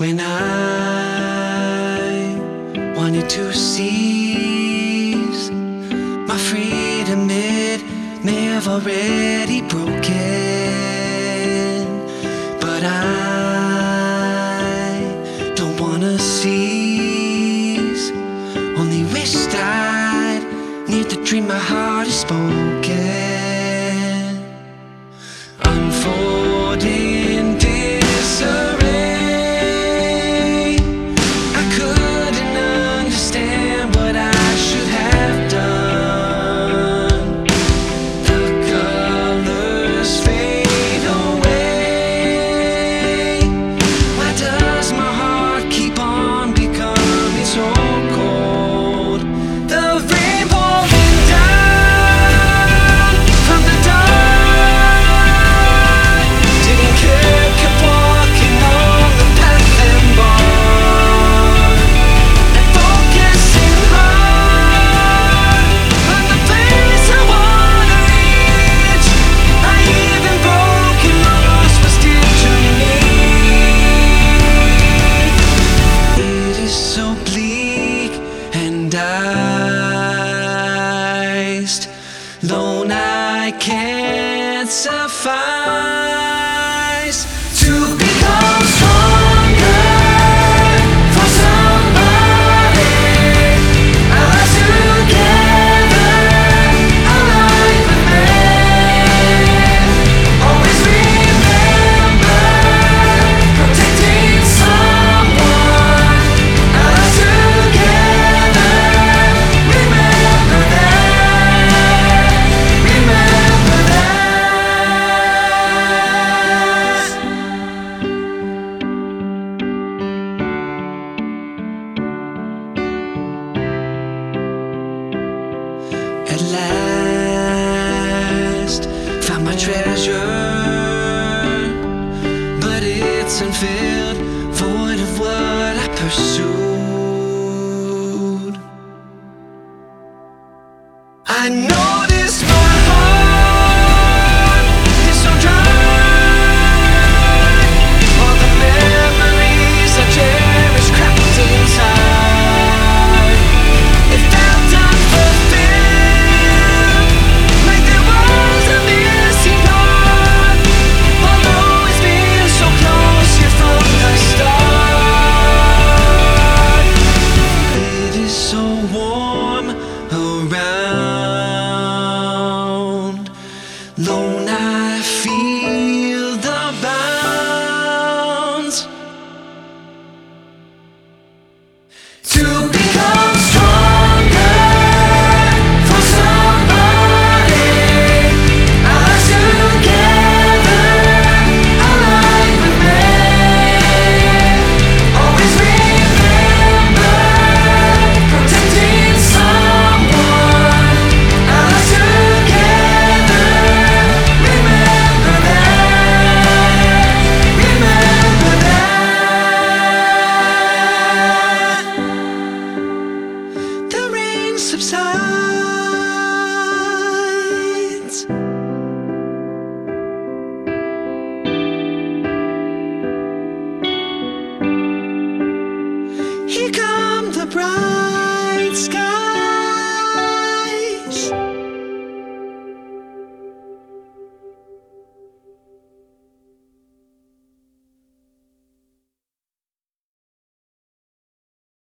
When I wanted to seize my freedom, it may have already broken, but I don't wanna seize. Only wished I'd near the dream my heart has spoken. Unfolding disarray, I couldn't understand what I should have done. The colors fade away. Why does my heart keep on becoming so cold? The rain pouring down from the dark, didn't care, kept walking on the path and bar, and focusing hard on the place I wanna reach. I even broken lost was dear to me. It is so bleak and iced, lone I can't suffice to become stronger for somebody. Us together, alive and men. Always remember, protecting someone. Us together, remember that. Remember that. At last, found my treasure, but it's unfilled, void of what I pursued. I know